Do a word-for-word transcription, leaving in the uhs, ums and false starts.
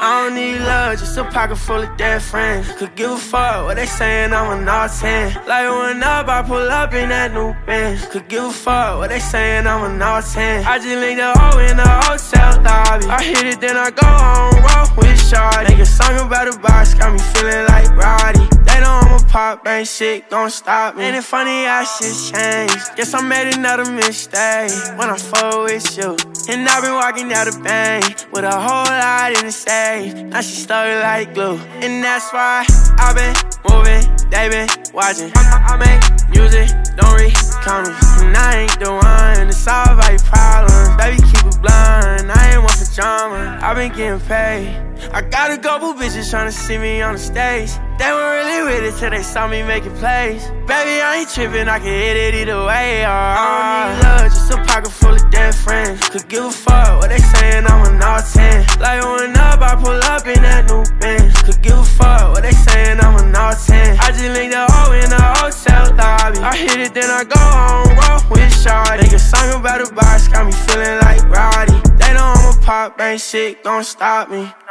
I don't need love, just a pocket full of dead friends. Could give a fuck what they saying, I'm an all ten. Like when up, I pull up in that new Benz. Could give a fuck what they saying, I'm an all ten. I just linked the O in the hotel lobby. I hit it, then I go home, roll with Shawty. Make a song about the box, got me feeling like Roddy. They know I'm a pop, ain't shit gon' stop me. Ain't it funny how shit changed? Guess I made another mistake when I fuck with you. And I've been walking down the bank with a whole lot in the safe. Now she stuck like glue, and that's why I've been moving, they been watching. I, I make music, don't read comments. And I ain't the one to solve all your problems. Baby, keep it blunt, I ain't one for drama. I been getting paid. I got a couple bitches tryna see me on the stage. They weren't really with it till they saw me making plays. Baby, I ain't trippin', I can hit it either way. Uh, I don't need love, just a pocket full of dead friends. Could give a fuck what they saying, I'm an all ten. Like when up, I pull up in that new Benz. Could give a fuck what they saying, I'm an all ten. I just linked the O in the hotel lobby. I hit it, then I go home, roll with Shawty. Make a song about the box, got me feeling like Roddy. They know I'm a pop, ain't shit gon' stop me.